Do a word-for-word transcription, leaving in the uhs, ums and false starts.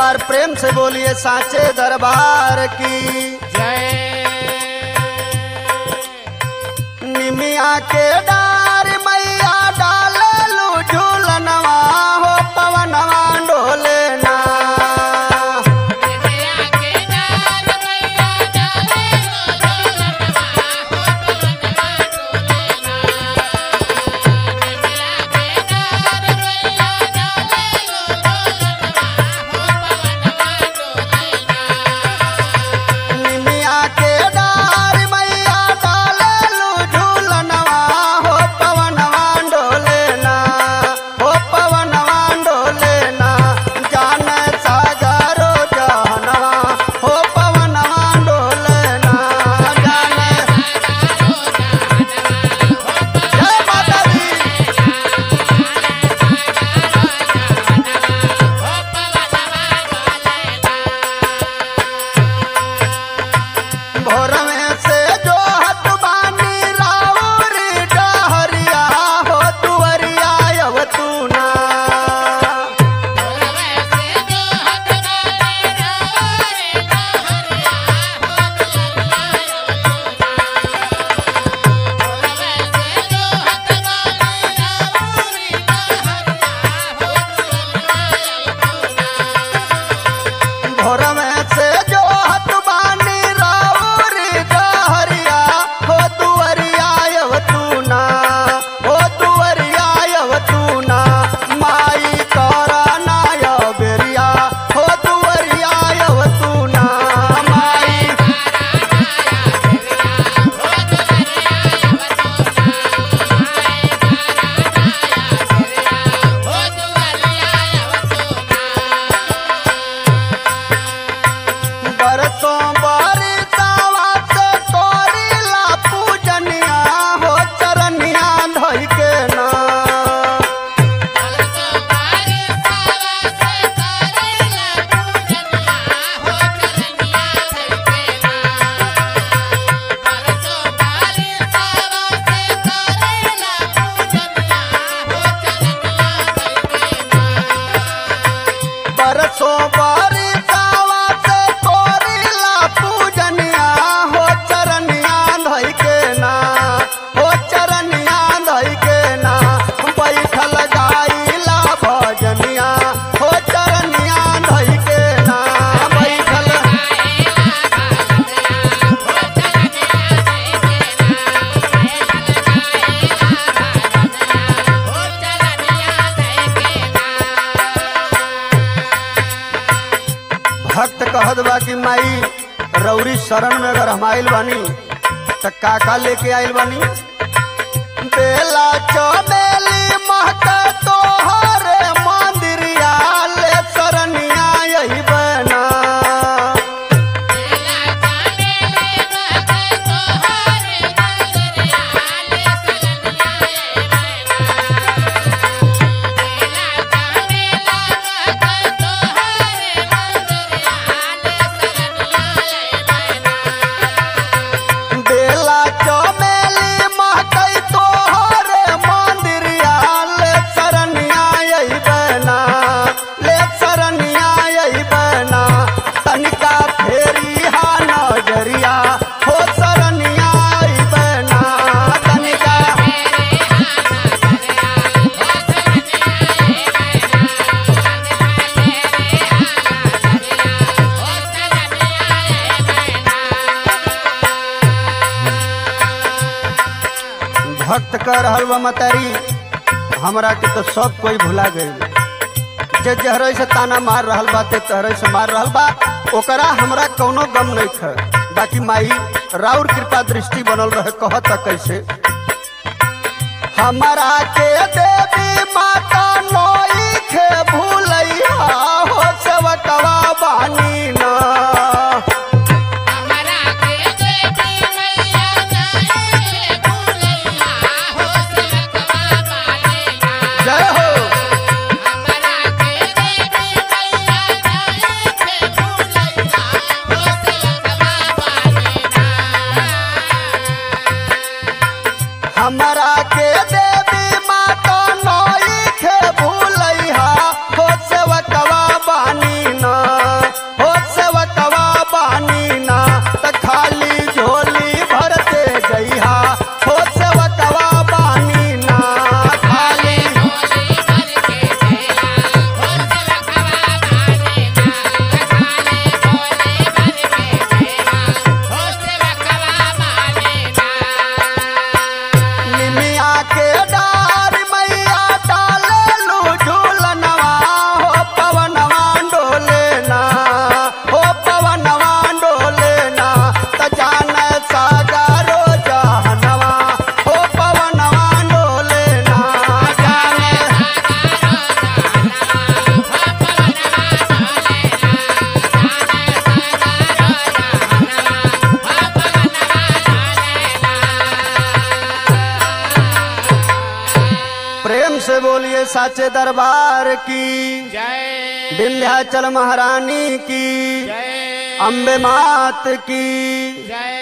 बार प्रेम से बोलिए सांचे दरबार की जय। निमिया के डार मैया डाले लू झूलनवा हो पवनवा डोले ना। भक्त कहत बा कि माई रौरी शरण में अगर हम आइल बानी त काका लेके आइल बानी। बेला चमेली महका तोहरे मंदिरिया ले शरणिया यही बना। भक्त कह रहल बा मतारी हमरा के तो सब कोई भुला गई। जे जहरे से ताना मार रहल बा ते तहरे से मार रहल बा ओकरा हमरा कौनो गम नहीं ख। बाकी माई राउर कृपा दृष्टि बनल रहे। कहत कैसे हमरा के देवी माता नोई खे भूलैया हो सेवकवा बानी ना। हमरा के देवी माता ये साचे दरबार की, जय विंध्याचल महारानी की, जय अम्बे मात की। जय